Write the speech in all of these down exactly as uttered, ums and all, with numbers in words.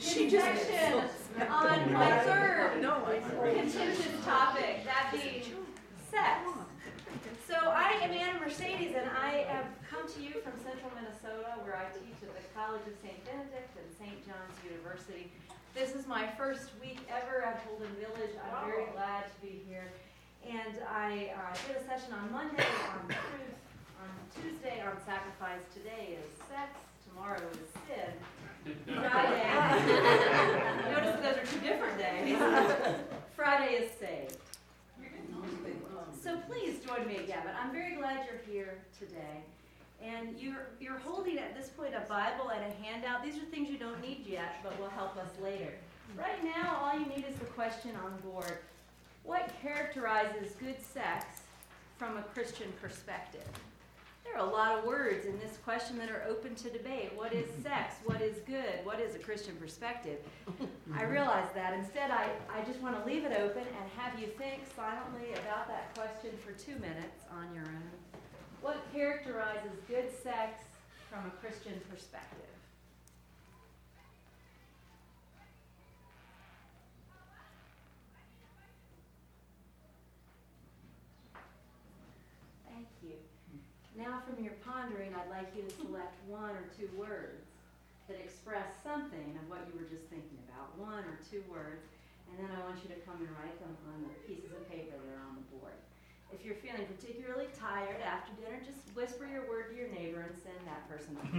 She section on my third contentious topic, that being sex. So I am Anna Mercedes, and I have come to you from central Minnesota, where I teach at the College of Saint Benedict and Saint John's University. This is my first week ever at Holden Village. I'm very glad to be here. And I uh, did a session on Monday on truth, on Tuesday on sacrifice. Today is sex, tomorrow is sin. Friday, notice those are two different days. Friday is saved. So please join me again. But I'm very glad you're here today. And you're, you're holding at this point a Bible and a handout. These are things you don't need yet, but will help us later. Right now, all you need is the question on board. What characterizes good sex from a Christian perspective? There are a lot of words in this question that are open to debate. What is sex? What is good? What is a Christian perspective? I realize that. Instead, I, I just want to leave it open and have you think silently about that question for two minutes on your own. What characterizes good sex from a Christian perspective? Thank you. Now from your pondering, I'd like you to select one or two words that express something of what you were just thinking about. One or two words, and then I want you to come and write them on the pieces of paper that are on the board. If you're feeling particularly tired after dinner, just whisper your word to your neighbor and send that person up.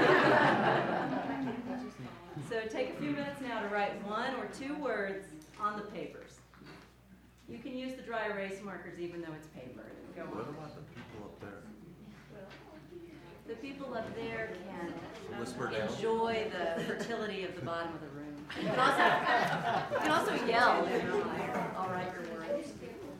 So take a few minutes now to write one or two words on the papers. You can use the dry erase markers even though it's paper. Go on. What about the people up there? The people up there can Whisper down. enjoy the fertility of the bottom of the room. You can also, you can also yell. I'll write your words.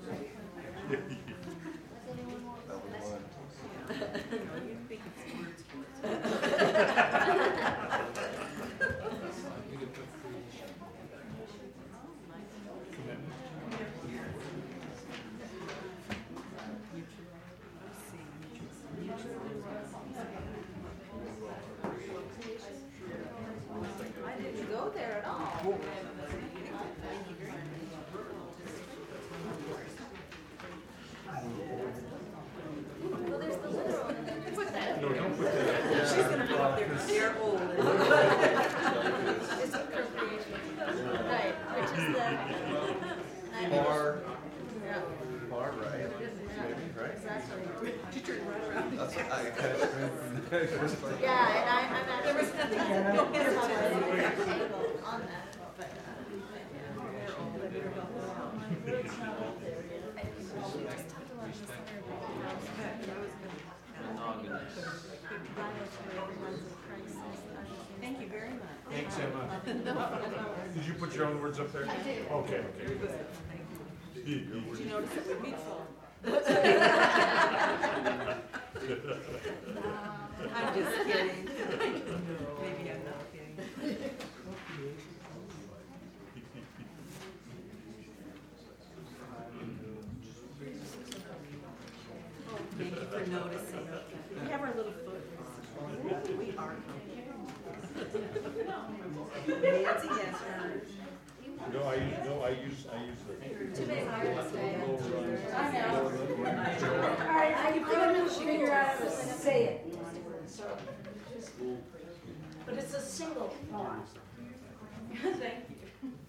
I didn't go there at all. Well, there's the literal. Put that. No, don't put that. She's going to be up there because they're old. It's appropriation. Right, which is the... Bar, Yeah. bar, right? Maybe, right? Exactly. She turned right around. That's what I kind of screamed from the first part. Yeah, and I, I'm actually... There was nothing on that, but... uh, they're old. They're It's not up there yet. We just talked about this Thank you very much. Thanks, Emma. Did you put your own words up there? I did. Okay, okay. Did you notice that we beat full? I'm just kidding. Maybe I'm not kidding. Oh, thank you for noticing. We have our little foot. We are. Nancy, yes, sir. No, I use, no, I use, I use the. Today's Ireland's Day. I know. All right, I couldn't figure out how to say it. So, just, but it's a single pause. Thank you.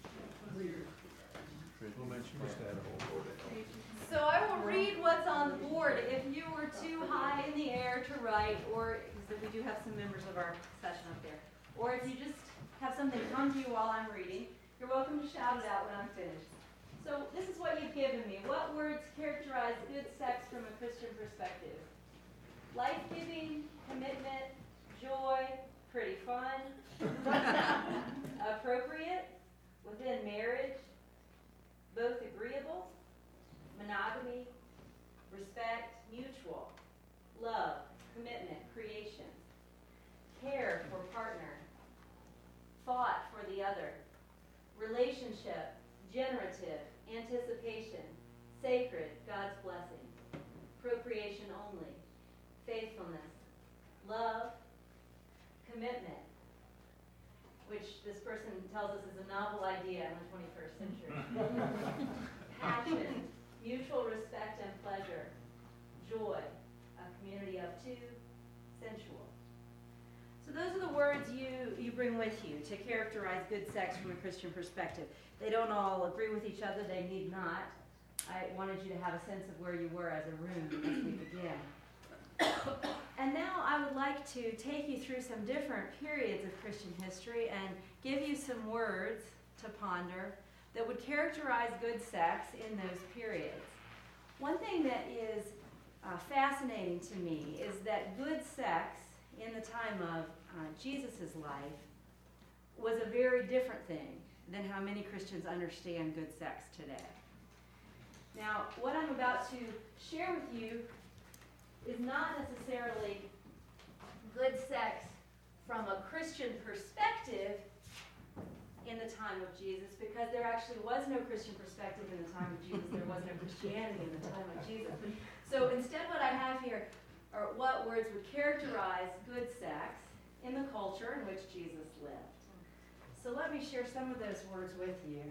So I will read what's on the board. If you were too high in the air to write, or because we do have some members of our session up there, or if you just have something come to you while I'm reading, you're welcome to shout it out when I'm finished. So this is what you've given me. What words characterize good sex from a Christian perspective? Life-giving, commitment, joy, pretty fun, appropriate, within marriage, both agreeable, monogamy, respect, mutual, love, commitment, creation, care for partner, thought for the other, relationship, generative, anticipation, sacred, God's blessing, procreation only, faithfulness, love, commitment, which this person tells us is a novel idea in the twenty-first century. Passion, mutual respect and pleasure. Joy, a community of two, sensual. So those are the words you, you bring with you to characterize good sex from a Christian perspective. They don't all agree with each other. They need not. I wanted you to have a sense of where you were as a room as we begin. And now I would like to take you through some different periods of Christian history and give you some words to ponder that would characterize good sex in those periods. One thing that is uh, fascinating to me is that good sex in the time of uh, Jesus' life was a very different thing than how many Christians understand good sex today. Now, what I'm about to share with you is not necessarily good sex from a Christian perspective in the time of Jesus, because there actually was no Christian perspective in the time of Jesus. There was no Christianity in the time of Jesus. So instead what I have here are what words would characterize good sex in the culture in which Jesus lived. So let me share some of those words with you.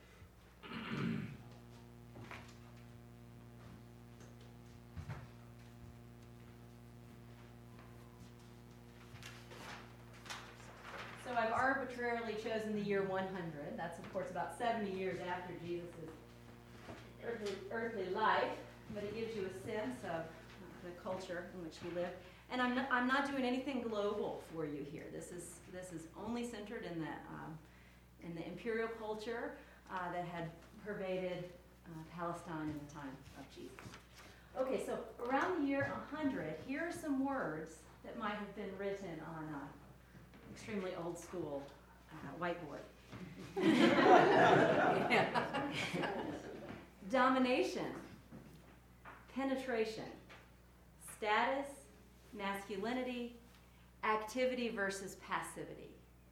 So I've arbitrarily chosen the year one hundred. That's, of course, about seventy years after Jesus' earthly, earthly life, but it gives you a sense of the culture in which he lived. And I'm not, I'm not doing anything global for you here. This is this is only centered in the um, in the imperial culture uh, that had pervaded uh, Palestine in the time of Jesus. Okay, so around the year one hundred, here are some words that might have been written on an extremely old school uh, whiteboard. Domination, penetration, status, masculinity, activity versus passivity.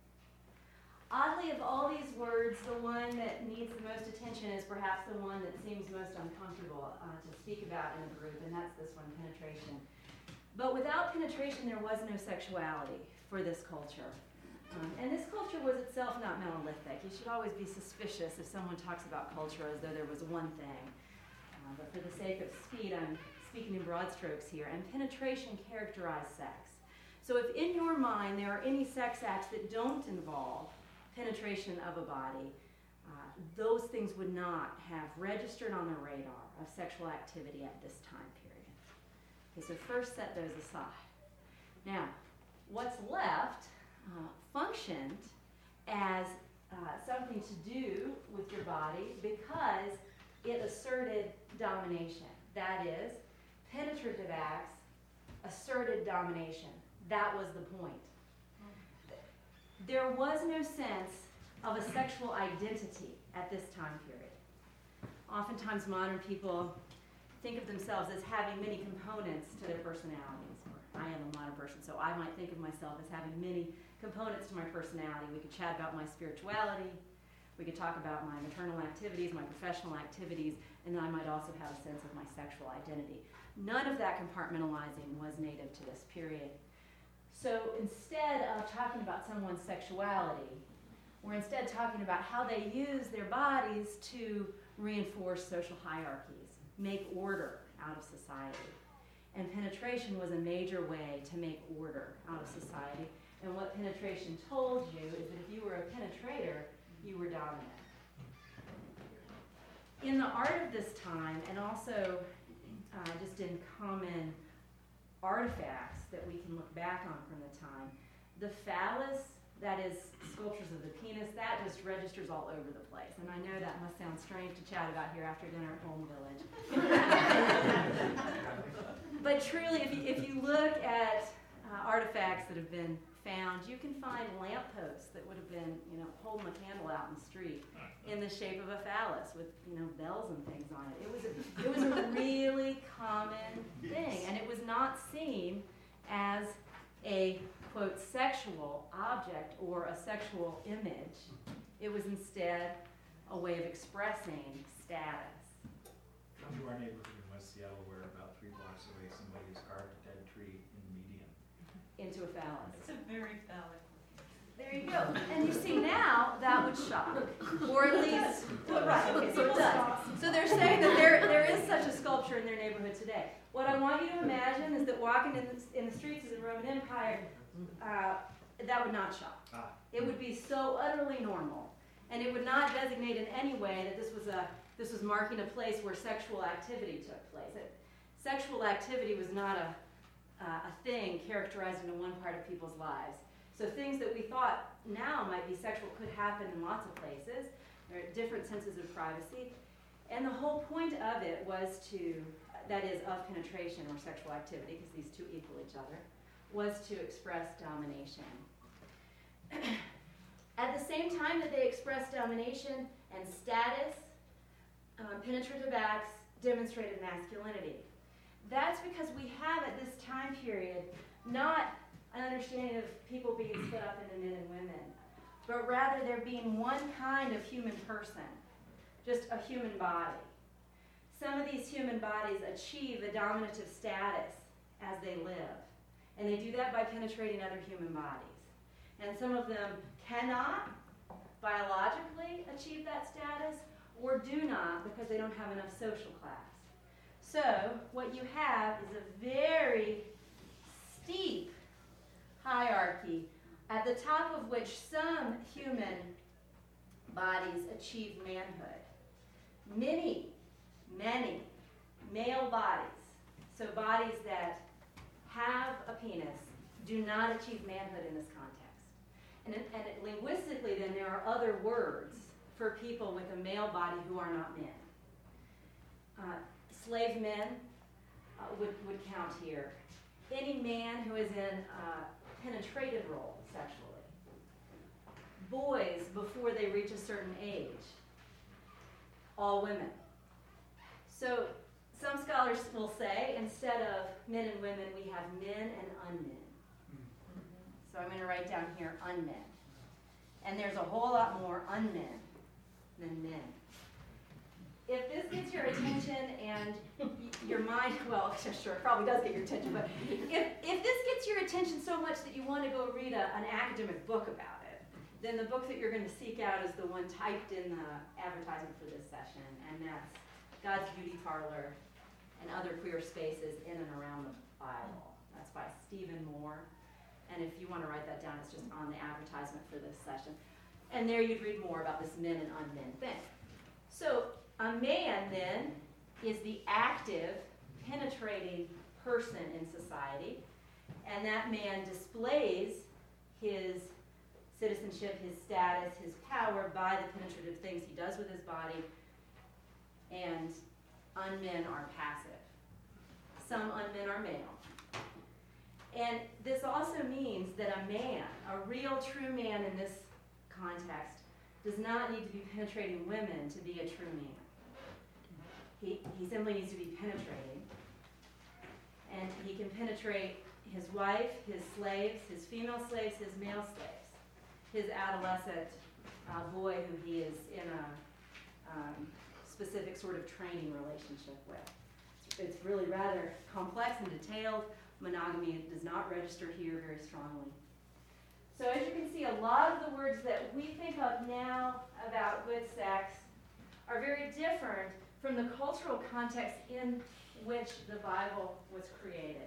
Oddly, of all these words, the one that needs the most attention is perhaps the one that seems most uncomfortable uh, to speak about in a group, and that's this one, penetration. But without penetration, there was no sexuality for this culture. Um, and this culture was itself not monolithic. You should always be suspicious if someone talks about culture as though there was one thing. Uh, but for the sake of speed, I'm speaking in broad strokes here. And penetration characterized sex. So if in your mind there are any sex acts that don't involve penetration of a body, uh, those things would not have registered on the radar of sexual activity at this time period. Okay, so first set those aside. Now, what's left uh, functioned as uh, something to do with your body because it asserted domination. That is, penetrative acts asserted domination. That was the point. There was no sense of a sexual identity at this time period. Oftentimes modern people think of themselves as having many components to their personalities. I am a modern person, so I might think of myself as having many components to my personality. We could chat about my spirituality, we could talk about my maternal activities, my professional activities, and then I might also have a sense of my sexual identity. None of that compartmentalizing was native to this period. So instead of talking about someone's sexuality, we're instead talking about how they use their bodies to reinforce social hierarchies, make order out of society. And penetration was a major way to make order out of society. And what penetration told you is that if you were a penetrator, you were dominant. In the art of this time, and also uh, just in common artifacts that we can look back on from the time, the phallus, that is sculptures of the penis, that just registers all over the place. And I know that must sound strange to chat about here after dinner at Home Village. But truly, if you, if you look at uh, artifacts that have been found, you can find lampposts that would have been, you know, holding a candle out in the street in the shape of a phallus with, you know, bells and things on it. It was a, it was a really common thing, and it was not seen as a, quote, sexual object or a sexual image. It was instead a way of expressing status. Come to our neighborhood in West Seattle where about three blocks away somebody has carved a dead tree in the median. Into a phallus. It's a very phallic. There you go. And you see now, that would shock. Or at least, well, right, okay, so it does. So they're saying that there, there is such a sculpture in their neighborhood today. What I want you to imagine is that walking in the, in the streets of the Roman Empire, uh, that would not shock. Ah. It would be so utterly normal. And it would not designate in any way that this was a this was marking a place where sexual activity took place. It, sexual activity was not a, uh, a thing characterized into one part of people's lives. So things that we thought now might be sexual could happen in lots of places. There are different senses of privacy. And the whole point of it was to, that is, of penetration or sexual activity, because these two equal each other, was to express domination. At the same time that they expressed domination and status, um, penetrative acts demonstrated masculinity. That's because we have at this time period not an understanding of people being split up into men and women, but rather there being one kind of human person, just a human body. Some of these human bodies achieve a dominative status as they live, and they do that by penetrating other human bodies. And some of them cannot biologically achieve that status, or do not because they don't have enough social class. So what you have is a very steep hierarchy, at the top of which some human bodies achieve manhood. Many, many male bodies, so bodies that have a penis, do not achieve manhood in this context. And, it, and it, linguistically, then, there are other words for people with a male body who are not men. Uh, slave men uh, would, would count here. Any man who is in a penetrative role sexually. Boys before they reach a certain age. All women. So some scholars will say, instead of men and women, we have men and unmen. So I'm going to write down here unmen. And there's a whole lot more unmen than men. If this gets your attention and your mind, well, sure, it probably does get your attention, but if, if this gets your attention so much that you want to go read a, an academic book about it, then the book that you're going to seek out is the one typed in the advertisement for this session, and that's God's Beauty Parlor and Other Queer Spaces in and Around the Bible. That's by Stephen Moore. And if you want to write that down, it's just on the advertisement for this session. And there you'd read more about this men and unmen thing. So a man, then, is the active, penetrating person in society. And that man displays his citizenship, his status, his power by the penetrative things he does with his body. And unmen are passive. Some unmen are male. And this also means that a man, a real true man in this context, does not need to be penetrating women to be a true man. He, he simply needs to be penetrating. And he can penetrate his wife, his slaves, his female slaves, his male slaves, his adolescent uh, boy who he is in a um, specific sort of training relationship with. It's really rather complex and detailed. Monogamy does not register here very strongly. So as you can see, a lot of the words that we think of now about good sex are very different from the cultural context in which the Bible was created.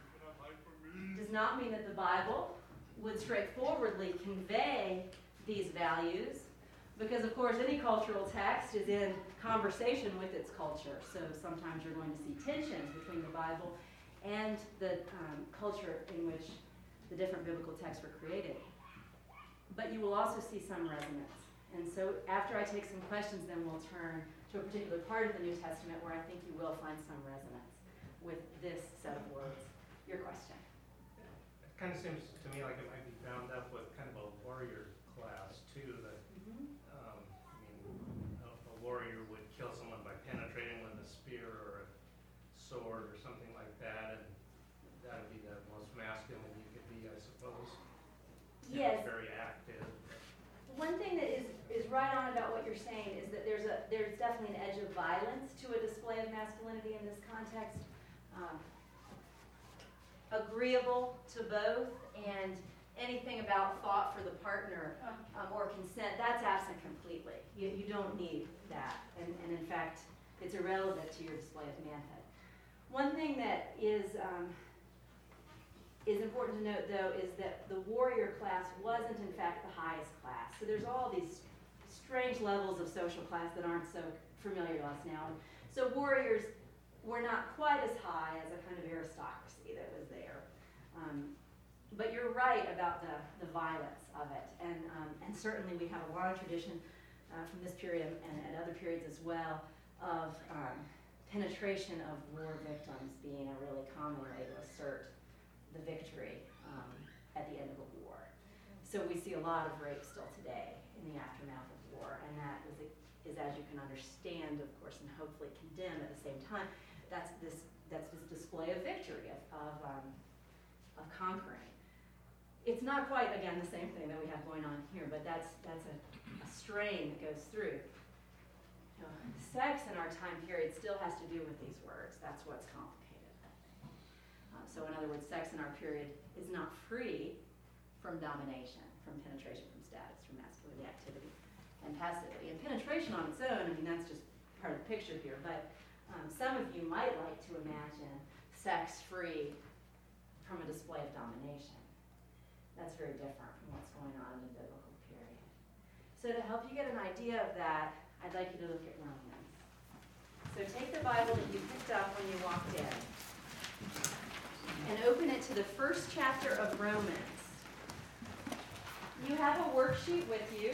It does not mean that the Bible would straightforwardly convey these values, because of course any cultural text is in conversation with its culture. So sometimes you're going to see tensions between the Bible and the um, culture in which the different biblical texts were created. But you will also see some resonance. And so after I take some questions, then we'll turn to a particular part of the New Testament where I think you will find some resonance with this set of words. Your question. It kind of seems to me like it might be bound up with kind of a warrior class too, that Mm-hmm. um, I mean, a, a warrior would kill someone by penetrating with a spear or a sword or something like that, and that would be the most masculine you could be, I suppose. You know, Yes. very active. One thing that is, is right on about what you're saying is that there's a there's definitely an edge of violence to a display of masculinity in this context. Um, agreeable to both, and anything about thought for the partner um, or consent, that's absent completely. You, you don't need that. And, and in fact, it's irrelevant to your display of manhood. One thing that is, um, is important to note, though, is that the warrior class wasn't, in fact, the highest class. So there's all these strange levels of social class that aren't so familiar to us now. So warriors were not quite as high as a kind of aristocracy that was there. Um, but you're right about the, the violence of it. And, um, and certainly we have a long tradition uh, from this period and at other periods as well of um, penetration of war victims being a really common way to assert the victory um, at the end of a war. So we see a lot of rape still today in the aftermath of war, and that is, a, is as you can understand, of course, and hopefully condemn at the same time, that's this, that's this display of victory, of, of, um, of conquering. It's not quite, again, the same thing that we have going on here, but that's, that's a, a strain that goes through. You know, sex in our time period still has to do with these words. That's what's complicated, I think. Uh, so in other words, sex in our period is not free from domination, from penetration, from status, from masculinity, activity, and passivity. And penetration on its own, I mean, that's just part of the picture here, but um, some of you might like to imagine sex free from a display of domination. That's very different from what's going on in the biblical period. So to help you get an idea of that, I'd like you to look at Romans. So take the Bible that you picked up when you walked in and open it to the first chapter of Romans. You have a worksheet with you.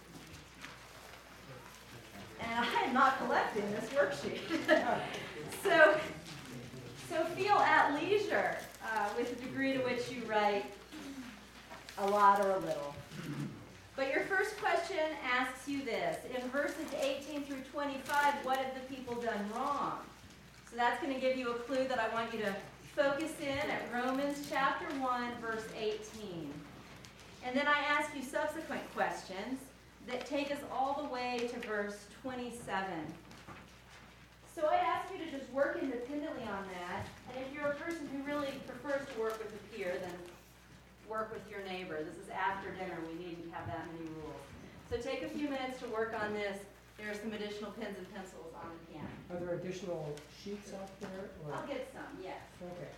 And I am not collecting this worksheet. so, so feel at leisure uh, with the degree to which you write a lot or a little. But your first question asks you this. In verses eighteen through twenty-five, what have the people done wrong? So that's going to give you a clue that I want you to focus in at Romans chapter one, verse eighteen. And then I ask you subsequent questions that take us all the way to verse twenty-seven. So I ask you to just work independently on that. And if you're a person who really prefers to work with a peer, then work with your neighbor. This is after dinner. We needn't have that many rules. So take a few minutes to work on this. There are some additional pens and pencils on the piano. Are there additional sheets out there? Or? I'll get some, yes. Okay.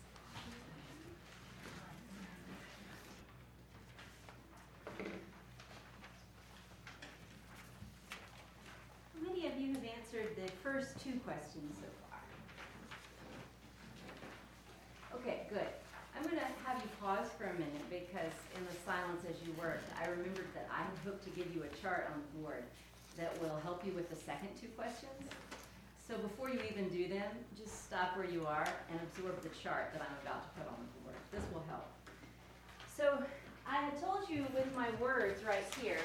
How many of you have answered the first two questions so far? Okay, good. I'm going to have you pause for a minute because in the silence as you worked, I remembered that I had hoped to give you a chart on the board that will help you with the second two questions. So before you even do them, just stop where you are and absorb the chart that I'm about to put on the board. This will help. So I had told you with my words right here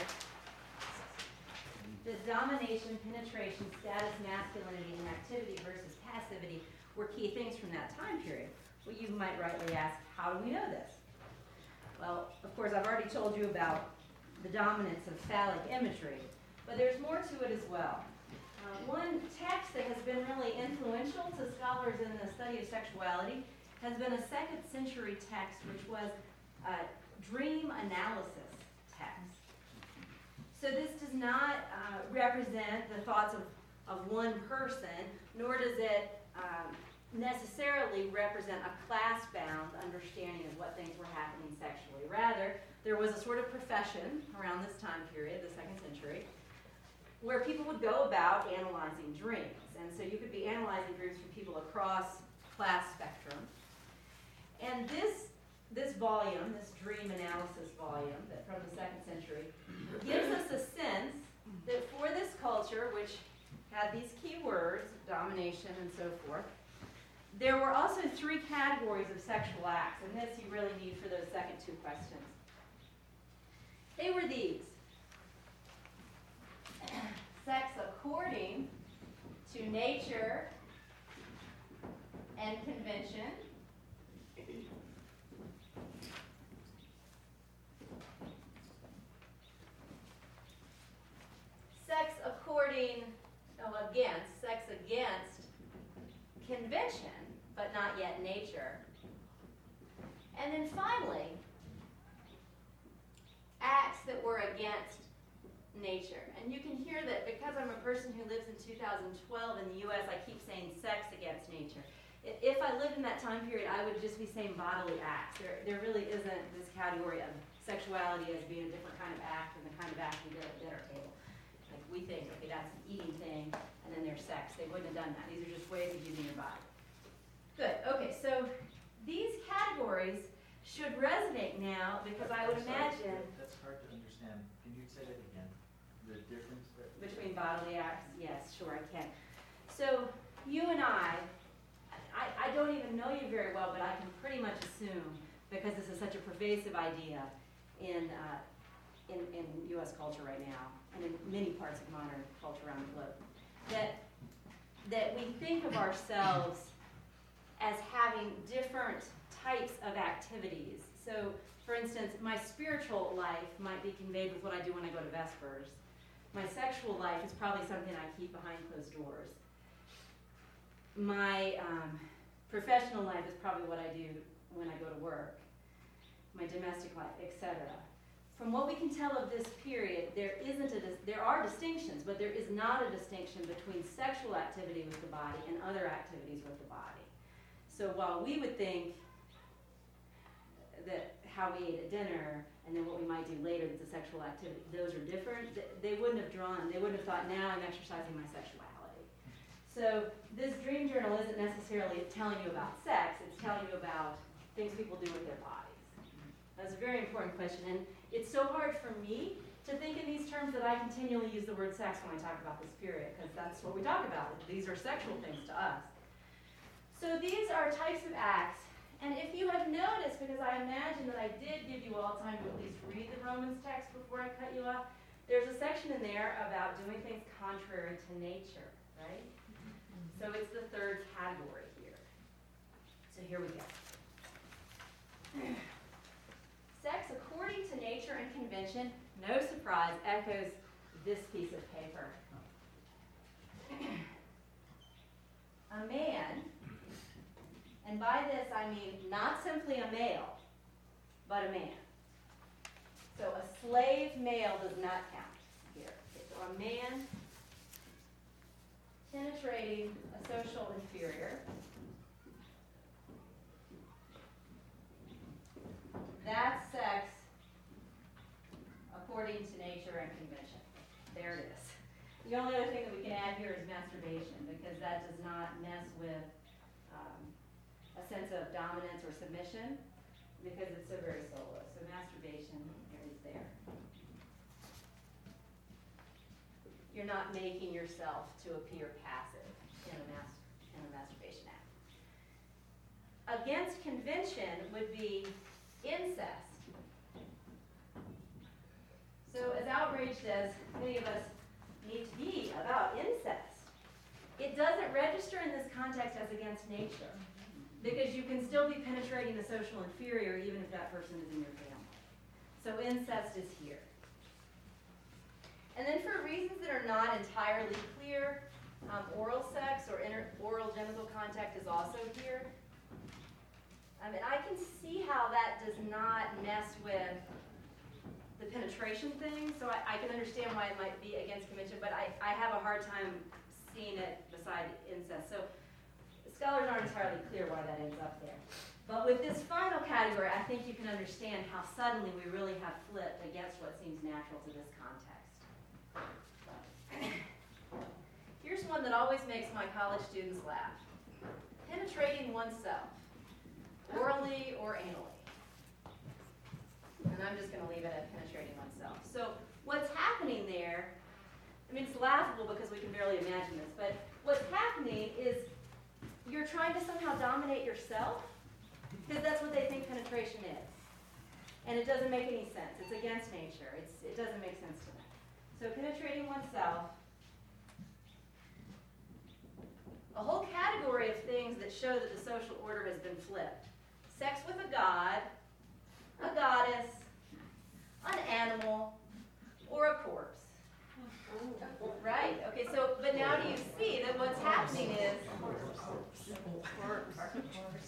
that domination, penetration, status, masculinity, and activity versus passivity were key things from that time period. Well, you might rightly ask, how do we know this? Well, of course, I've already told you about the dominance of phallic imagery, but there's more to it as well. Uh, one text that has been really influential to scholars in the study of sexuality has been a second century text, which was a dream analysis text. So this does not uh, represent the thoughts of, of one person, nor does it um, necessarily represent a class-bound understanding of what things were happening sexually. Rather, there was a sort of profession around this time period, the second century, where people would go about analyzing dreams. And so you could be analyzing dreams from people across class spectrum. And this, this volume, this dream analysis volume that from the second century, gives us a sense that for this culture, which had these key words, domination and so forth, there were also three categories of sexual acts, and this you really need for those second two questions. They were these. Sex according to nature and convention. Sex according, no, against, sex against convention, but not yet nature. And then finally, against nature. And you can hear that because I'm a person who lives in two thousand twelve in the U S, I keep saying sex against nature. I- If I lived in that time period, I would just be saying bodily acts. There, there really isn't this category of sexuality as being a different kind of act than the kind of act we do at the dinner table. Like we think, okay, that's an eating thing, and then there's sex. They wouldn't have done that. These are just ways of using your body. Good, okay, so these categories should resonate now because I would imagine That's hard to understand. Can you say that again? The difference there? between bodily acts, yes, sure I can. So you and I, I, I don't even know you very well, but I can pretty much assume, because this is such a pervasive idea in, uh, in, in U S culture right now, and in many parts of modern culture around the globe, that, that we think of ourselves as having different types of activities. So, for instance, my spiritual life might be conveyed with what I do when I go to Vespers. My sexual life is probably something I keep behind closed doors. My um, professional life is probably what I do when I go to work. My domestic life, et cetera. From what we can tell of this period, there isn't a dis- there are distinctions, but there is not a distinction between sexual activity with the body and other activities with the body. So while we would think that how we ate at dinner and then what we might do later that's a sexual activity, those are different, th- they wouldn't have drawn, they wouldn't have thought, now I'm exercising my sexuality. So this dream journal isn't necessarily telling you about sex, it's telling you about things people do with their bodies. That's a very important question, and it's so hard for me to think in these terms that I continually use the word sex when I talk about this period, because that's what we talk about. These are sexual things to us. So these are types of acts, and if you have noticed, because I imagine that I did give you all time to at least read the Romans text before I cut you off, there's a section in there about doing things contrary to nature, right? So it's the third category here. So here we go. Sex according to nature and convention, no surprise, echoes this piece of paper. A man, and by this I mean not simply a male, but a man. So a slave male does not count here. Okay, so a man penetrating a social inferior. That's sex according to nature and convention. There it is. The only other thing that we can add here is masturbation, because that does not mess with um, a sense of dominance or submission, because it's so very solo. So masturbation is there. You're not making yourself to appear passive in a, mas- in a masturbation act. Against convention would be incest. So as outraged as many of us need to be about incest, it doesn't register in this context as against nature, because you can still be penetrating the social inferior even if that person is in your family. So incest is here. And then for reasons that are not entirely clear, um, oral sex or inter- oral genital contact is also here. I mean, I can see how that does not mess with the penetration thing, so I, I can understand why it might be against convention, but I, I have a hard time seeing it beside incest. So scholars aren't entirely clear why that ends up there. But with this final category, I think you can understand how suddenly we really have flipped against what seems natural to this context. Here's one that always makes my college students laugh. Penetrating oneself, orally or anally. And I'm just going to leave it at penetrating oneself. So what's happening there, I mean, it's laughable because we can barely imagine this, but what's happening is you're trying to somehow dominate yourself, because that's what they think penetration is. And it doesn't make any sense. It's against nature. It's, it doesn't make sense to them. So penetrating oneself, a whole category of things that show that the social order has been flipped. Sex with a god, a goddess, an animal, or a corpse. Right, okay, so, but now do you see that what's happening is,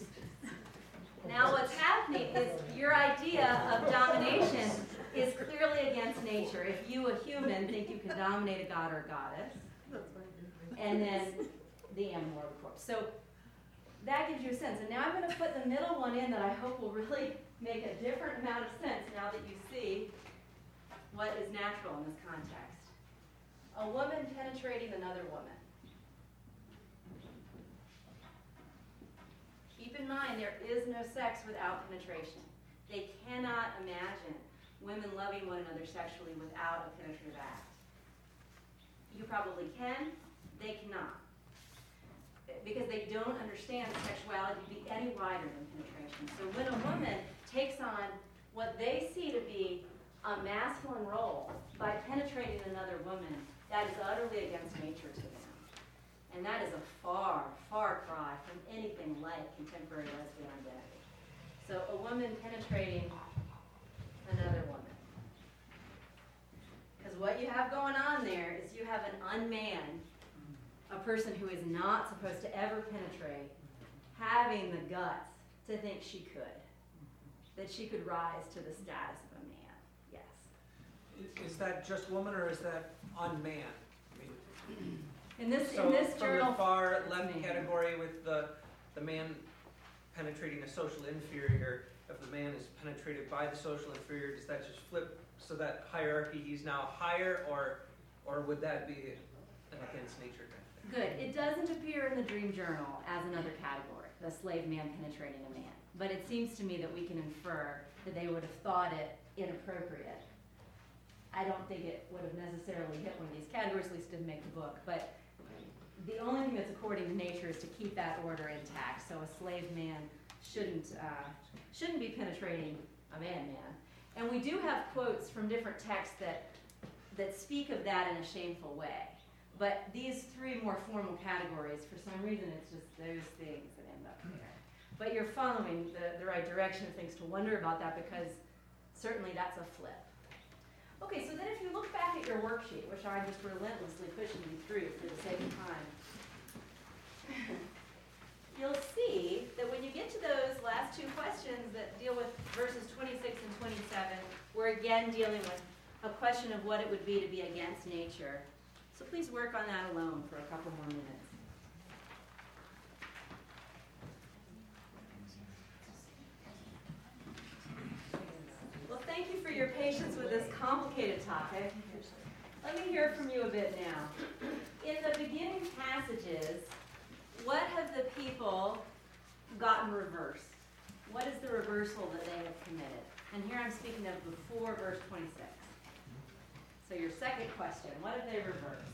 now what's happening is your idea of domination is clearly utterly against nature if you, a human, think you can dominate a god or a goddess. And then the animal or the corpse. So that gives you a sense. And now I'm going to put the middle one in that I hope will really make a different amount of sense now that you see what is natural in this context. A woman penetrating another woman. Keep in mind, there is no sex without penetration. They cannot imagine women loving one another sexually without a penetrative act. You probably can, they cannot. Because they don't understand sexuality to be any wider than penetration. So when a woman takes on what they see to be a masculine role by penetrating another woman, that is utterly against nature to them. And that is a far, far cry from anything like contemporary lesbian identity. So a woman penetrating another woman. Because what you have going on there is you have an unmanned, a person who is not supposed to ever penetrate, having the guts to think she could, that she could rise to the status of a man. Yes. Is that just woman or is that unmanned? I mean, In this, so in this from journal, the far it's left man. category with the, the man penetrating a social inferior, if the man is penetrated by the social inferior, does that just flip so that hierarchy, he's now higher, or or would that be an against nature kind of thing? Good. It doesn't appear in the Dream Journal as another category, the slave man penetrating a man. But it seems to me that we can infer that they would have thought it inappropriate. I don't think it would have necessarily hit one of these categories, at least didn't make the book. But the only thing that's according to nature is to keep that order intact. So a slave man shouldn't uh, shouldn't be penetrating a man-man. And we do have quotes from different texts that that speak of that in a shameful way. But these three more formal categories, for some reason, it's just those things that end up there. But you're following the, the right direction of things to wonder about that, because certainly that's a flip. Okay, so then if you look back at your worksheet, which I'm just relentlessly pushing you through for the sake of time, you'll see that when you get to those last two questions that deal with verses twenty-six and twenty-seven, we're again dealing with a question of what it would be to be against nature. So please work on that alone for a couple more minutes. Well, thank you for your patience with this complicated topic. Let me hear from you a bit now. In the beginning passages, what have the people gotten reversed? What is the reversal that they have committed? And here I'm speaking of before verse twenty-six. So your second question, what have they reversed?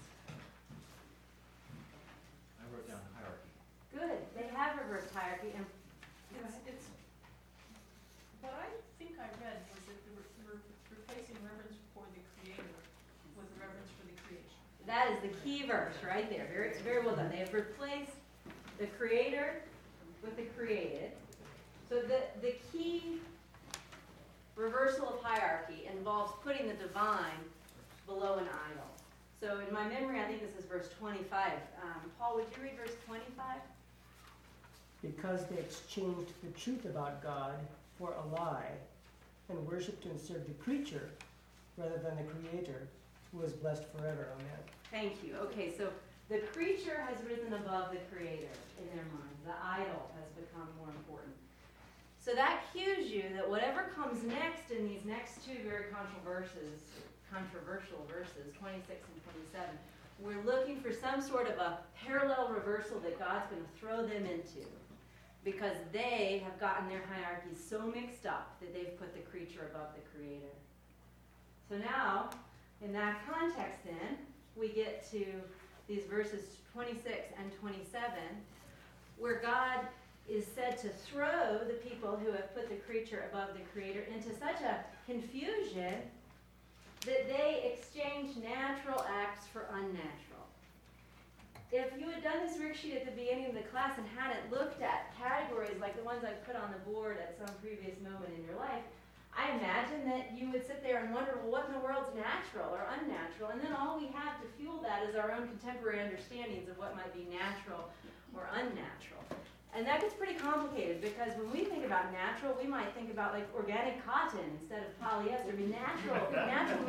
I wrote down hierarchy. Good. They have reversed hierarchy. And It's, it's, what I think I read was that they were, were replacing reverence for the Creator with reverence for the creation. that is the key verse right there. Very, very well done. They have replaced the Creator with the created. So the, the key reversal of hierarchy involves putting the divine below an idol. So in my memory, I think this is verse twenty-five. Um, Paul, would you read verse twenty-five? Because they exchanged the truth about God for a lie and worshipped and served the creature rather than the Creator, who is blessed forever. Amen. Thank you. Okay, so the creature has risen above the Creator in their minds. The idol has become more important. So that cues you that whatever comes next in these next two very controversial, controversial verses, twenty-six and twenty-seven, we're looking for some sort of a parallel reversal that God's going to throw them into, because they have gotten their hierarchies so mixed up that they've put the creature above the Creator. So now, in that context then, we get to these verses twenty-six and twenty-seven, where God is said to throw the people who have put the creature above the Creator into such a confusion that they exchange natural acts for unnatural. If you had done this worksheet at the beginning of the class and hadn't looked at categories like the ones I put on the board at some previous moment in your life, I imagine that you would sit there and wonder, well, what in the world's natural or unnatural? And then all we have to fuel that is our own contemporary understandings of what might be natural or unnatural. And that gets pretty complicated, because when we think about natural, we might think about like organic cotton instead of polyester. I mean, natural, natural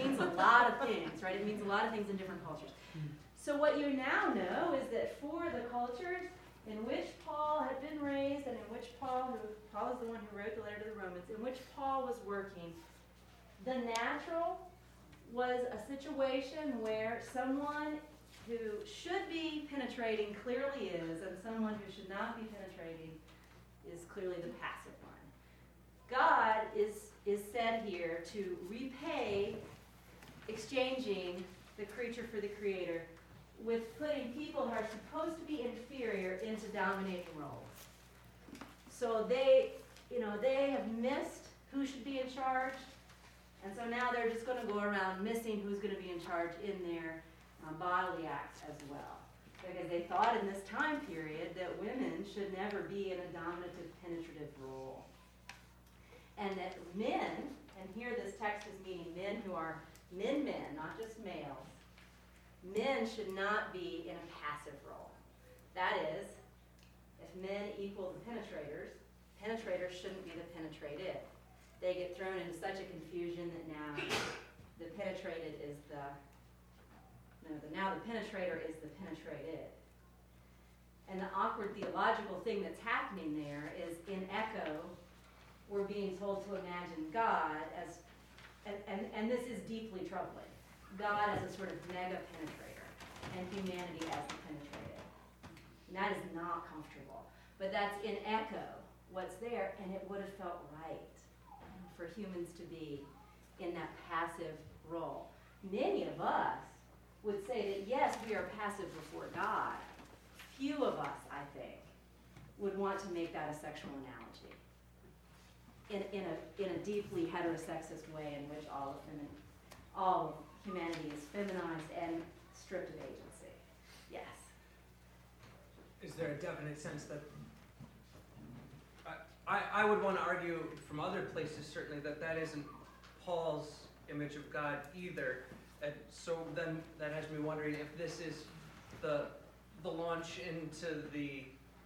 right? It means a lot of things in different cultures. So what you now know is that for the cultures in which Paul had been raised, and in which Paul, who Paul is the one who wrote the letter to the Romans, in which Paul was working, the natural was a situation where someone who should be penetrating clearly is, and someone who should not be penetrating is clearly the passive one. God is, is said here to repay exchanging the creature for the creator with putting people who are supposed to be inferior into dominating roles. So they, you know, they have missed who should be in charge, and so now they're just going to go around missing who's going to be in charge in their um, bodily acts as well. Because they thought in this time period that women should never be in a dominative, penetrative role. And that men, and here this text is meaning men who are men men, not just males, men should not be in a passive role. That is, if men equal the penetrators, penetrators shouldn't be the penetrated. They get thrown into such a confusion that now the penetrated is the, no, the, now the penetrator is the penetrated. And the awkward theological thing that's happening there is in Echo, we're being told to imagine God as, and, and, and this is deeply troubling, God as a sort of mega penetrator and humanity as the penetrated. And that is not comfortable. But that's in Echo, what's there, and it would have felt right for humans to be in that passive role. Many of us would say that yes, we are passive before God. Few of us, I think, would want to make that a sexual analogy in, in, a, in a deeply heterosexist way in which all of, femin, all of humanity is feminized and stripped of agency. Yes? Is there a definite sense that I, I would want to argue from other places, certainly, that that isn't Paul's image of God either. And so then that has me wondering if this is the the launch into the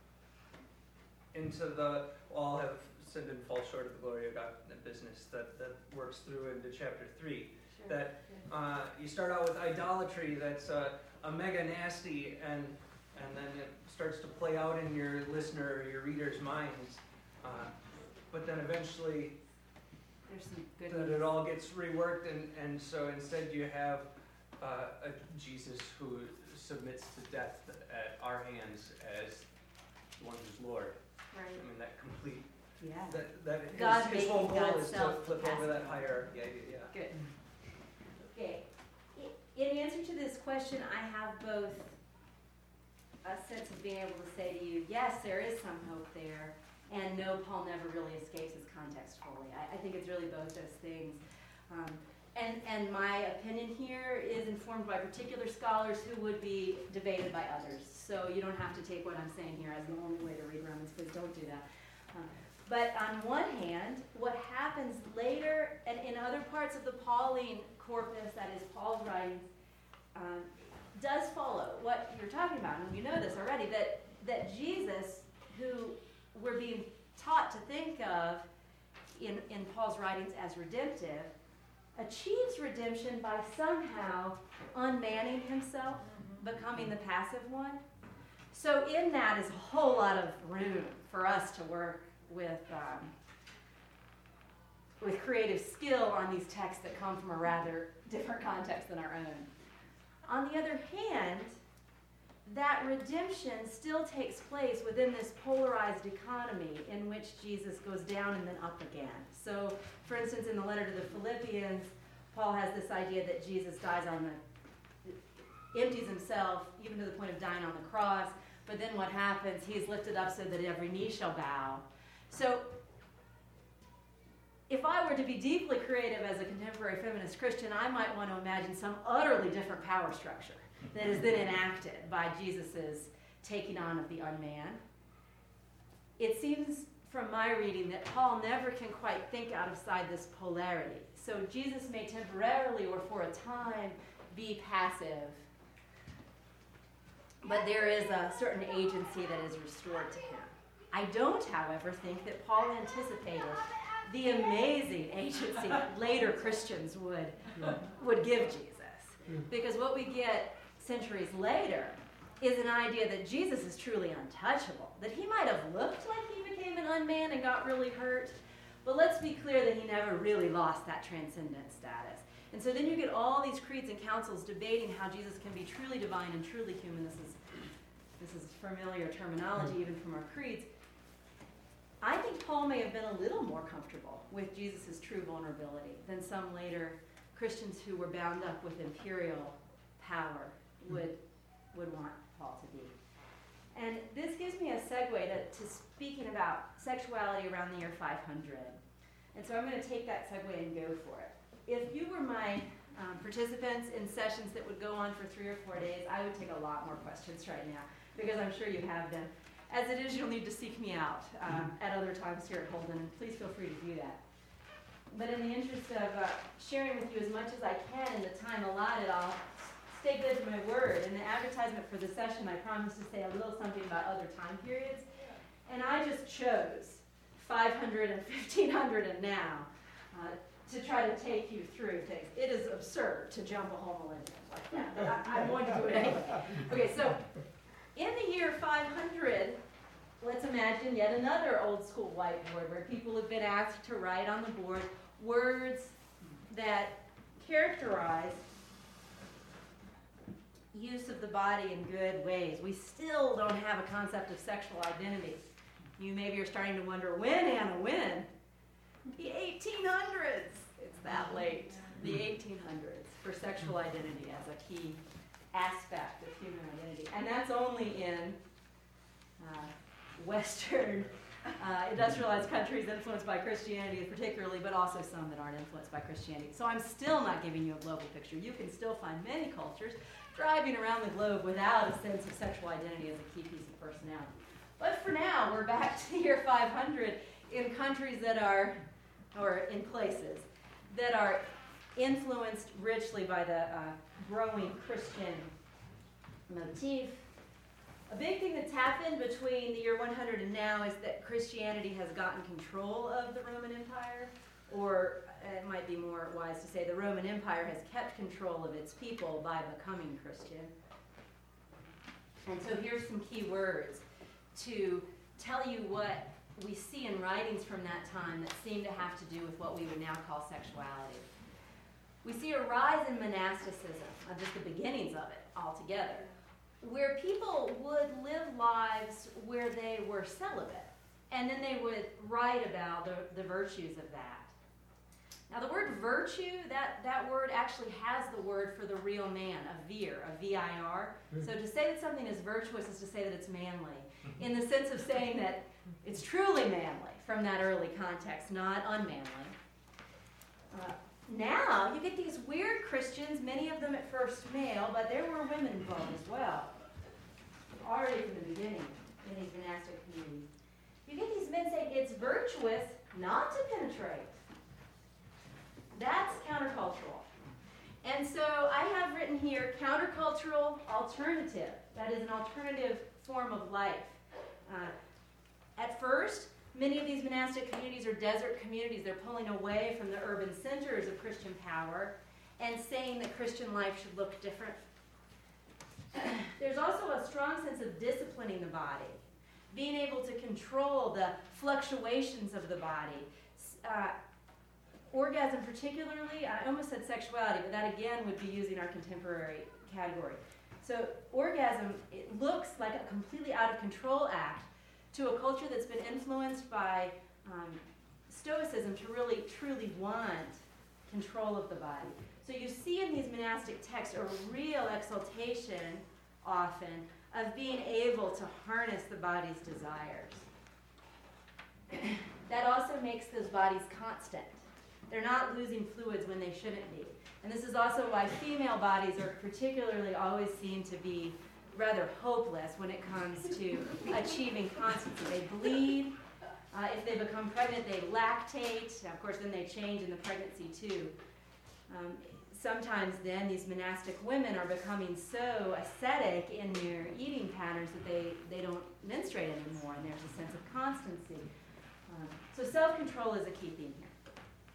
into the all have sinned and fall short of the glory of God business that, that works through into chapter three. Sure. That uh, you start out with idolatry that's uh, a mega nasty, and and then it starts to play out in your listener or your reader's minds. Uh, but then eventually There's some good that news. it all gets reworked, and, and so instead you have uh, a Jesus who submits to death at our hands as the one who's Lord. Right. I mean, that complete, Yeah. that, that his, God his whole making goal God's is to self flip over that passive. hierarchy idea, yeah. Good. Okay. I- In answer to this question, I have both a sense of being able to say to you, yes, there is some hope there, and no, Paul never really escapes his context fully. I, I think it's really both those things. Um, and, and my opinion here is informed by particular scholars who would be debated by others. So you don't have to take what I'm saying here as the only way to read Romans. Please don't do that. Um, but on one hand, what happens later and in other parts of the Pauline corpus, that is Paul's writings, um, does follow what you're talking about. And you know this already, that, that Jesus, who we're being taught to think of in, in Paul's writings as redemptive, achieves redemption by somehow unmanning himself, becoming the passive one. So in that is a whole lot of room for us to work with um, with creative skill on these texts that come from a rather different context than our own. On the other hand, that redemption still takes place within this polarized economy in which Jesus goes down and then up again. So, for instance, in the letter to the Philippians, Paul has this idea that Jesus dies on the, empties himself, even to the point of dying on the cross, but then what happens? He's lifted up so that every knee shall bow. So, if I were to be deeply creative as a contemporary feminist Christian, I might want to imagine some utterly different power structure that is then enacted by Jesus' taking on of the unman. It seems from my reading that Paul never can quite think outside this polarity. So Jesus may temporarily or for a time be passive, but there is a certain agency that is restored to him. I don't, however, think that Paul anticipated the amazing agency that later Christians would, would give Jesus. Because what we get centuries later is an idea that Jesus is truly untouchable, that he might have looked like he became an unman and got really hurt, but let's be clear that he never really lost that transcendent status. And so then you get all these creeds and councils debating how Jesus can be truly divine and truly human. This is, this is familiar terminology even from our creeds. I think Paul may have been a little more comfortable with Jesus' true vulnerability than some later Christians who were bound up with imperial power would, would want Paul to be. And this gives me a segue to, to speaking about sexuality around the year five hundred. And so I'm going to take that segue and go for it. If you were my um, participants in sessions that would go on for three or four days, I would take a lot more questions right now, because I'm sure you have them. As it is, you'll need to seek me out um, at other times here at Holden, and please feel free to do that. But in the interest of uh, sharing with you as much as I can in the time allotted, I'll stay good to my word. In the advertisement for the session, I promised to say a little something about other time periods, and I just chose five hundred and fifteen hundred and now uh, to try to take you through things. It is absurd to jump a whole millennium like that, but I, I'm going to do it anyway. Okay, so in the year five hundred, let's imagine yet another old school whiteboard where people have been asked to write on the board words that characterize use of the body in good ways. We still don't have a concept of sexual identity. You maybe are starting to wonder, when, Anna, when? The eighteen hundreds. It's that late. The eighteen hundreds for sexual identity as a key aspect of human identity. And that's only in uh, Western uh, industrialized countries influenced by Christianity particularly, but also some that aren't influenced by Christianity. So I'm still not giving you a global picture. You can still find many cultures driving around the globe without a sense of sexual identity as a key piece of personality. But for now, we're back to the year five hundred in countries that are, or in places, that are influenced richly by the uh, growing Christian motif. A big thing that's happened between the year one hundred and now is that Christianity has gotten control of the Roman Empire, or it might be more wise to say the Roman Empire has kept control of its people by becoming Christian. And so here's some key words to tell you what we see in writings from that time that seem to have to do with what we would now call sexuality. We see a rise in monasticism, uh, just the beginnings of it altogether, where people would live lives where they were celibate, and then they would write about the, the virtues of that. Now the word virtue, that, that word actually has the word for the real man, a vir, a V I R. So to say that something is virtuous is to say that it's manly, in the sense of saying that it's truly manly from that early context, not unmanly. Uh, now you get these weird Christians, many of them at first male, but there were women involved as well, already from the beginning in these monastic communities. You get these men saying it's virtuous not to penetrate. That's countercultural. And so I have written here countercultural alternative. That is an alternative form of life. Uh, at first, many of these monastic communities are desert communities. They're pulling away from the urban centers of Christian power and saying that Christian life should look different. There's also a strong sense of disciplining the body, being able to control the fluctuations of the body. Uh, orgasm particularly, I almost said sexuality, but that again would be using our contemporary category. So orgasm, it looks like a completely out of control act to a culture that's been influenced by um, Stoicism to really, truly want control of the body. So you see in these monastic texts a real exaltation, often, of being able to harness the body's desires. That also makes those bodies constant. They're not losing fluids when they shouldn't be. And this is also why female bodies are particularly always seen to be rather hopeless when it comes to achieving constancy. They bleed. Uh, if they become pregnant, they lactate. Now, of course, then they change in the pregnancy too. Um, sometimes then these monastic women are becoming so ascetic in their eating patterns that they, they don't menstruate anymore, and there's a sense of constancy. Um, so self-control is a key theme here.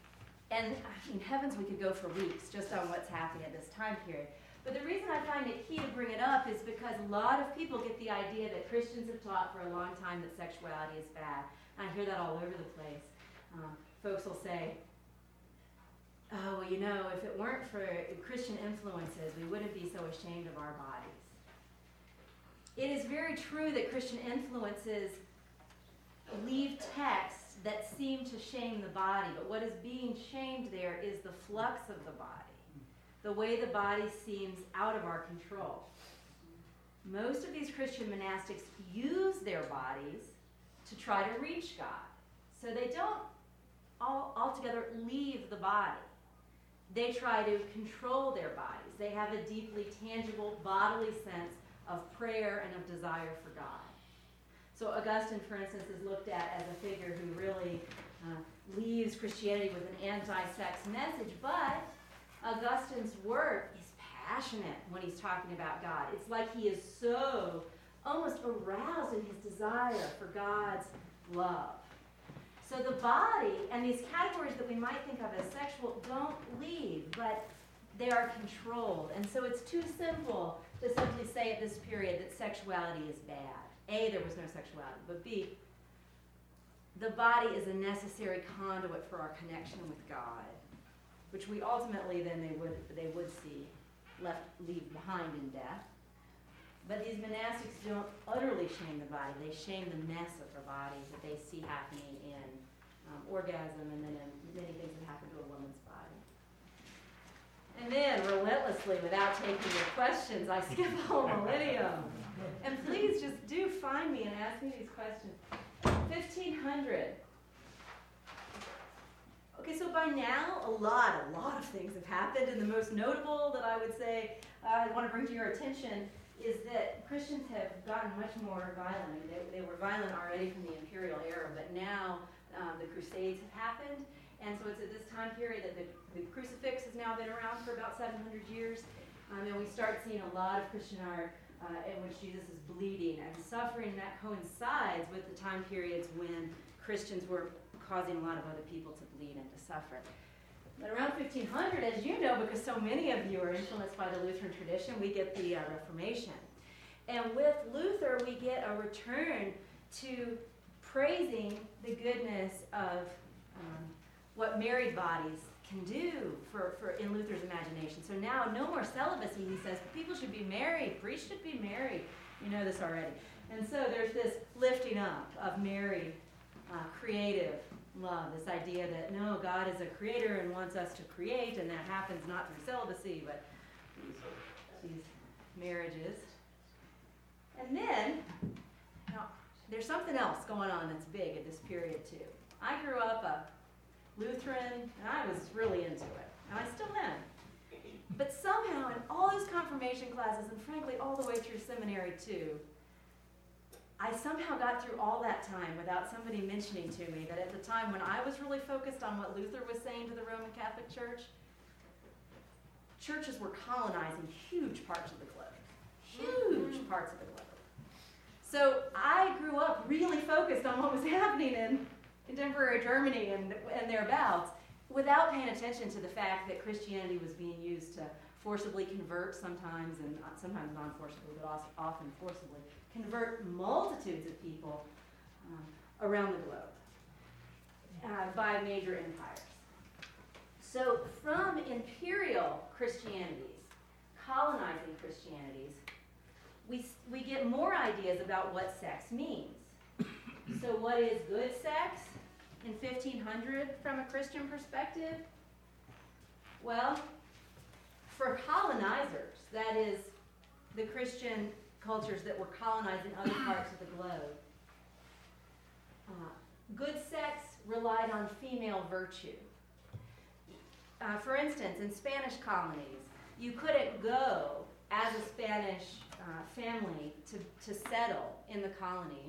And I mean, heavens, we could go for weeks just on what's happening at this time period. But the reason I find it key to bring it up is because a lot of people get the idea that Christians have taught for a long time that sexuality is bad. And I hear that all over the place. Um, folks will say, oh, well, you know, if it weren't for Christian influences, we wouldn't be so ashamed of our bodies. It is very true that Christian influences leave texts that seem to shame the body, but what is being shamed there is the flux of the body, the way the body seems out of our control. Most of these Christian monastics use their bodies to try to reach God. So they don't all, altogether leave the body. They try to control their bodies. They have a deeply tangible bodily sense of prayer and of desire for God. So Augustine, for instance, is looked at as a figure who really uh, leaves Christianity with an anti-sex message, but Augustine's work is passionate when he's talking about God. It's like he is so almost aroused in his desire for God's love. So the body and these categories that we might think of as sexual don't leave, but they are controlled. And so it's too simple to simply say at this period that sexuality is bad. A, there was no sexuality, but B, the body is a necessary conduit for our connection with God, which we ultimately then they would they would see left leave behind in death. But these monastics don't utterly shame the body; they shame the mess of the body that they see happening in um, orgasm, and then in many things that happen to a woman's body. And then, relentlessly, without taking your questions, I skip a whole millennium. And please just do find me and ask me these questions. fifteen hundred. Okay, so by now, a lot, a lot of things have happened, and the most notable that I would say uh, I want to bring to your attention is that Christians have gotten much more violent. I mean, they, they were violent already from the imperial era, but now um, the Crusades have happened, and so it's at this time period that the, the crucifix has now been around for about seven hundred years, um, and we start seeing a lot of Christian art uh, in which Jesus is bleeding and suffering. That coincides with the time periods when Christians were causing a lot of other people to bleed and to suffer. But around fifteen hundred, as you know, because so many of you are influenced by the Lutheran tradition, we get the uh, Reformation. And with Luther, we get a return to praising the goodness of um, what married bodies can do for, for in Luther's imagination. So now, no more celibacy, he says. People should be married. Priests should be married. You know this already. And so there's this lifting up of married, uh, creative love, this idea that, no, God is a creator and wants us to create, and that happens not through celibacy, but these, these marriages. And then, now, there's something else going on that's big at this period, too. I grew up a Lutheran, and I was really into it, and I still am. But somehow, in all those confirmation classes, and frankly, all the way through seminary, too, I somehow got through all that time without somebody mentioning to me that at the time when I was really focused on what Luther was saying to the Roman Catholic Church, churches were colonizing huge parts of the globe. Huge parts of the globe. So I grew up really focused on what was happening in contemporary Germany and, and thereabouts without paying attention to the fact that Christianity was being used to forcibly convert sometimes, and sometimes non-forcibly, but also often forcibly, convert multitudes of people um, around the globe uh, by major empires. So from imperial Christianities, colonizing Christianities, we, we get more ideas about what sex means. So what is good sex in fifteen hundred from a Christian perspective? Well, for colonizers, that is the Christian cultures that were colonizing other parts of the globe, uh, good sex relied on female virtue. Uh, for instance, in Spanish colonies, you couldn't go as a Spanish uh, family to, to settle in the colonies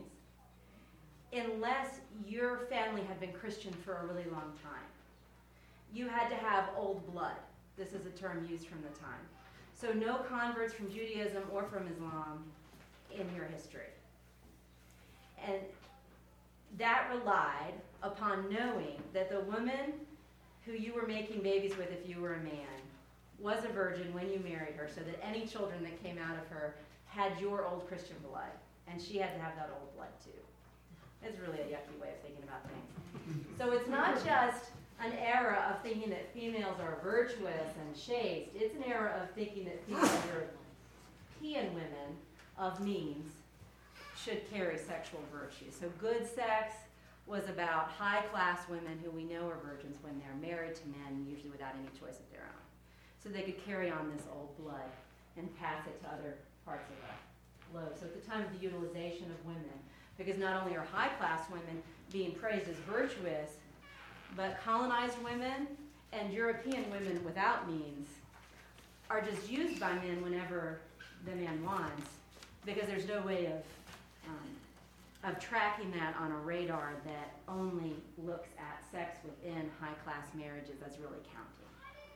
unless your family had been Christian for a really long time. You had to have old blood. This is a term used from the time. So no converts from Judaism or from Islam in your history. And that relied upon knowing that the woman who you were making babies with if you were a man, was a virgin when you married her, so that any children that came out of her had your old Christian blood, and she had to have that old blood too. It's really a yucky way of thinking about things. So it's not just an era of thinking that females are virtuous and chaste. It's an era of thinking that females, European women of means, should carry sexual virtue. So good sex was about high-class women who we know are virgins when they're married to men, usually without any choice of their own. So they could carry on this old blood and pass it to other parts of the globe. So at the time of the utilization of women, because not only are high-class women being praised as virtuous, but colonized women and European women without means are just used by men whenever the man wants, because there's no way of um, of tracking that on a radar that only looks at sex within high-class marriages as really counting.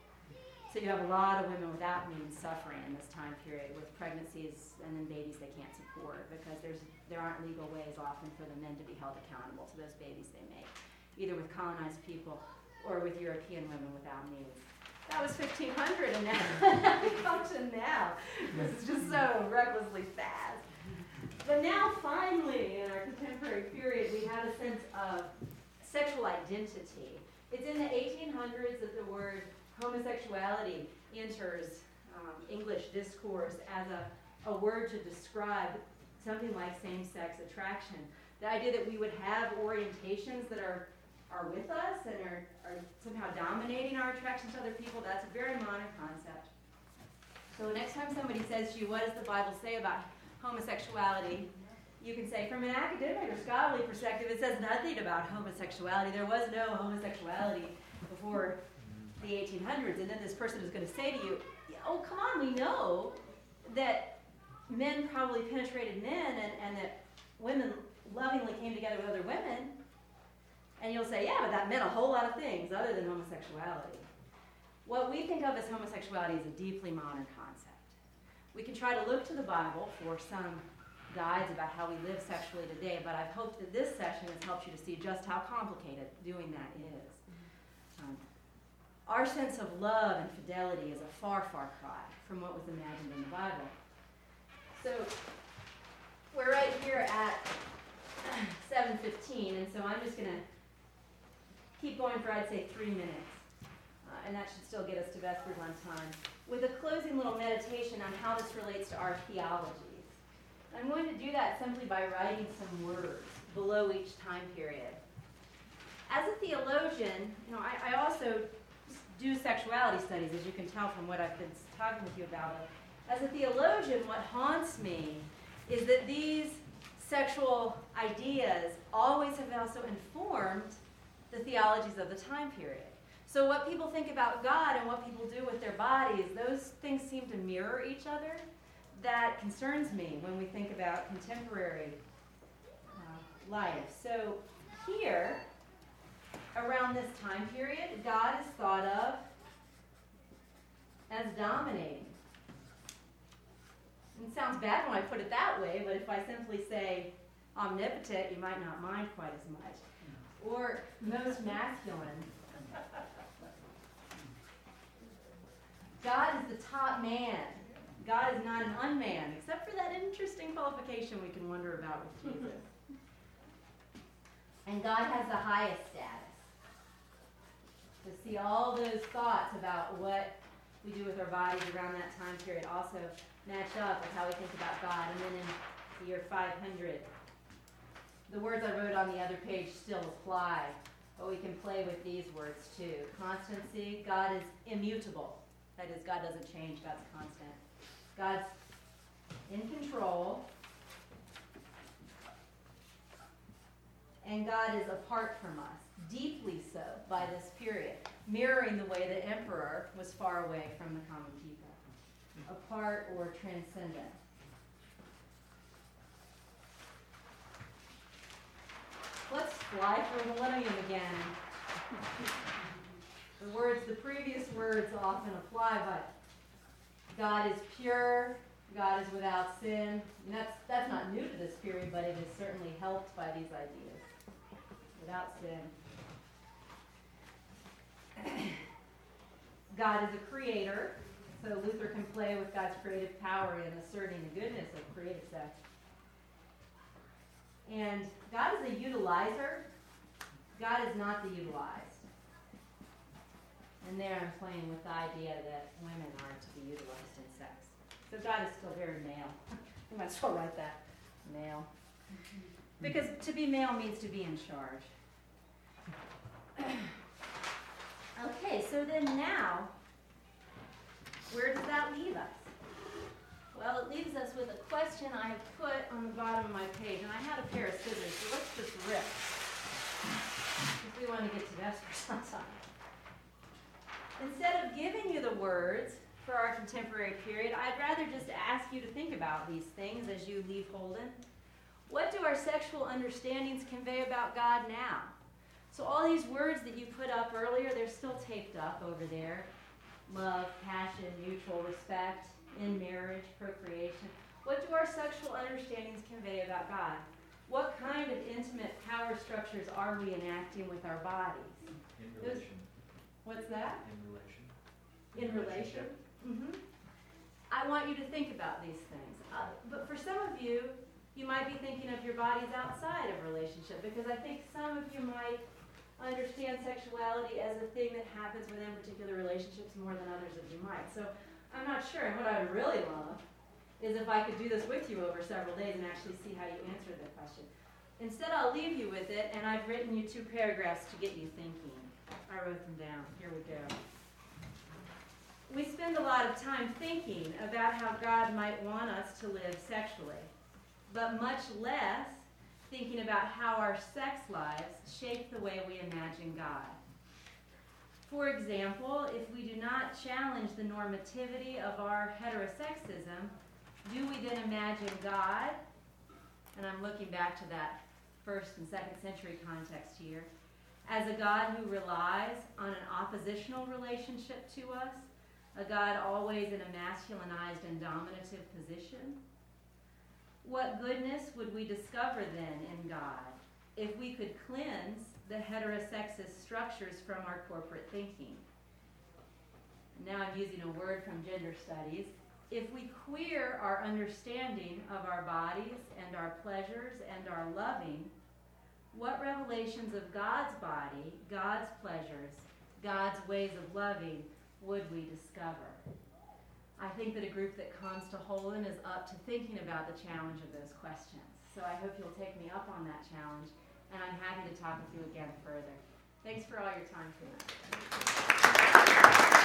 So you have a lot of women without means suffering in this time period with pregnancies and then babies they can't support, because there's there aren't legal ways often for the men to be held accountable to those babies they make, either with colonized people or with European women without means. That was fifteen hundred, and now we come to now. This is just so recklessly fast. But now, finally, in our contemporary period, we have a sense of sexual identity. It's in the eighteen hundreds that the word homosexuality enters um, English discourse as a, a word to describe something like same-sex attraction. The idea that we would have orientations that are are with us and are, are somehow dominating our attraction to other people, that's a very modern concept. So next time somebody says to you, what does the Bible say about homosexuality? You can say, from an academic or scholarly perspective, it says nothing about homosexuality. There was no homosexuality before the eighteen hundreds. And then this person is going to say to you, oh, come on, we know that men probably penetrated men and, and that women lovingly came together with other women. And you'll say, yeah, but that meant a whole lot of things other than homosexuality. What we think of as homosexuality is a deeply modern concept. We can try to look to the Bible for some guides about how we live sexually today, but I've hoped that this session has helped you to see just how complicated doing that is. Um, our sense of love and fidelity is a far, far cry from what was imagined in the Bible. So we're right here at seven fifteen, and so I'm just going to keep going for, I'd say, three minutes. Uh, and that should still get us to Vespers on time, with a closing little meditation on how this relates to our theologies. I'm going to do that simply by writing some words below each time period. As a theologian, you know, I, I also do sexuality studies, as you can tell from what I've been talking with you about. As a theologian, what haunts me is that these sexual ideas always have also informed the theologies of the time period. So what people think about God and what people do with their bodies, those things seem to mirror each other. That concerns me when we think about contemporary uh, life. So here, around this time period, God is thought of as dominating. It sounds bad when I put it that way, but if I simply say omnipotent, you might not mind quite as much. Or most masculine. God is the top man. God is not an unman, except for that interesting qualification we can wonder about with Jesus. And God has the highest status. To see all those thoughts about what we do with our bodies around that time period also match up with how we think about God. And then in the year five hundred, the words I wrote on the other page still apply, but we can play with these words too. Constancy, God is immutable. That is, God doesn't change, God's constant. God's in control, and God is apart from us, deeply so by this period, mirroring the way the emperor was far away from the common people, apart or transcendent. Let's fly for a millennium again. The words, the previous words often apply, but God is pure, God is without sin. And that's, that's not new to this period, but it is certainly helped by these ideas. Without sin. God is a creator, so Luther can play with God's creative power in asserting the goodness of creative sex. And God is a utilizer. God is not the utilized. And there I'm playing with the idea that women are to be utilized in sex. So God is still very male. You might as well write that, male. Because to be male means to be in charge. Okay, so then now, where does that leave us? Well, it leaves us with a question I have put on the bottom of my page, and I had a pair of scissors, so let's just rip, if we want to get to this for some time. Instead of giving you the words for our contemporary period, I'd rather just ask you to think about these things as you leave Holden. What do our sexual understandings convey about God now? So all these words that you put up earlier, they're still taped up over there. Love, passion, mutual respect, in marriage, procreation. What do our sexual understandings convey about God? What kind of intimate power structures are we enacting with our bodies? In Those- relation. What's that? In relation. In relation? Mm-hmm. I want you to think about these things. Uh, but for some of you, you might be thinking of your bodies outside of relationship, because I think some of you might understand sexuality as a thing that happens within particular relationships more than others of you might. So I'm not sure. And what I would really love is if I could do this with you over several days and actually see how you answer the question. Instead, I'll leave you with it, and I've written you two paragraphs to get you thinking. I wrote them down. Here we go. We spend a lot of time thinking about how God might want us to live sexually, but much less thinking about how our sex lives shape the way we imagine God. For example, if we do not challenge the normativity of our heterosexism, do we then imagine God, and I'm looking back to that first and second century context here, as a God who relies on an oppositional relationship to us, a God always in a masculinized and dominative position? What goodness would we discover then in God if we could cleanse the heterosexist structures from our corporate thinking? Now I'm using a word from gender studies. If we queer our understanding of our bodies and our pleasures and our loving, what revelations of God's body, God's pleasures, God's ways of loving would we discover? I think that a group that comes to Holden is up to thinking about the challenge of those questions. So I hope you'll take me up on that challenge, and I'm happy to talk with you again further. Thanks for all your time tonight.